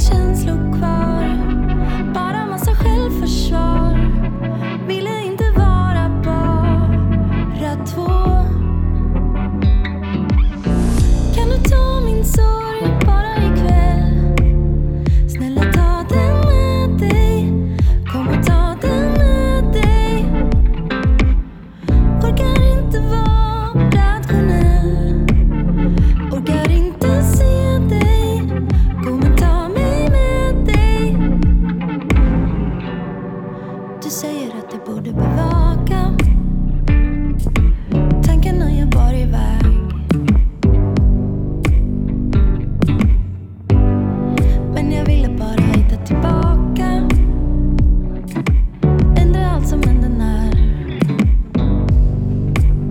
känslor kvar, bara massa självförsvar. Ville inte vara bara två. Kan du ta min sorg bara ikväll? Snälla ta den med dig. Kom och ta den med dig. Orkar inte vara rationell. Orkar inte se dig. Kom och ta mig med dig. Du säger att jag borde bevaka tankarna jag bar iväg. Men jag ville bara hitta tillbaka. Ändra allt som hände när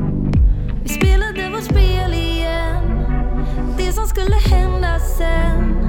vi spelade vårt spel igen. Det som skulle hända sen.